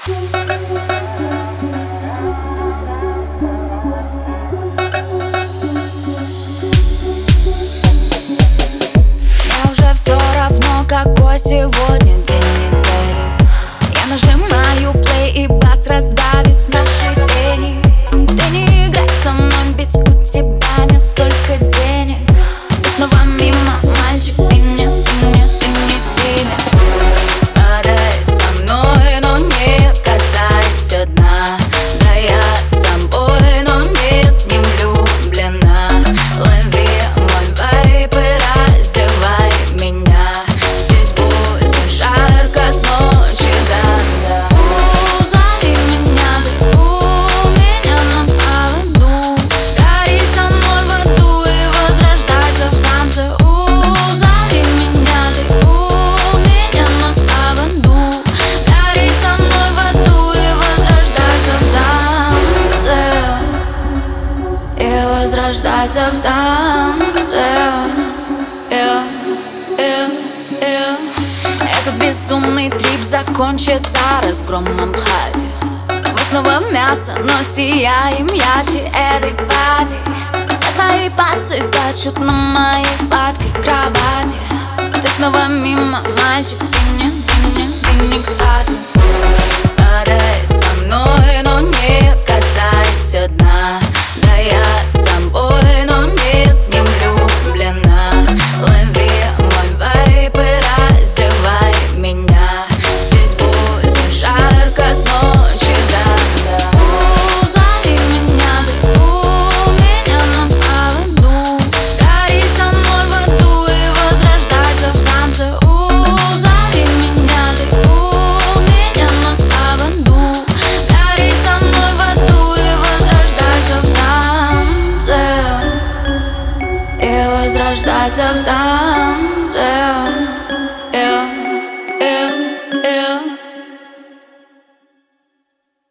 Мне уже все равно, какой сегодня день недели. Я нажимаю плей, и бас раздавит наши тени. Ты не играй со мной, ведь у тебя нет столько денег. Ты снова мимо, мальчик, ты не в теме. Падай со мной, но не касайся дна. Да я с тобой, но нет, не влюблена. Лови мой вайб и раздевай меня. Здесь будет жарко с ночи до Зови меня, ты у меня на поводу. Гори со мной в аду и возрождайся в танце. Зови меня, ты у меня на поводу. Гори со мной в аду и возрождайся в танце. И возрождайся в танце. Этот безумный трип закончится разгромом хати. Мы снова в мясо, но сияем ярче этой пати. Все твои пальцы скачут на моей сладкой кровати. Ты снова мимо, мальчик, ты не кстати. Падай со мной, но не касайся дна. Да я с тобой, но нет, не влюблена. Лови мой вайб и раздевай меня. Здесь будет жарко с ночи до Зови меня, ты у меня на поводу. Гори со мной в аду и возрождайся в танце. Зови меня, ты у меня на поводу. Гори со мной в аду и возрождайся в танце. И возрождайся в танце.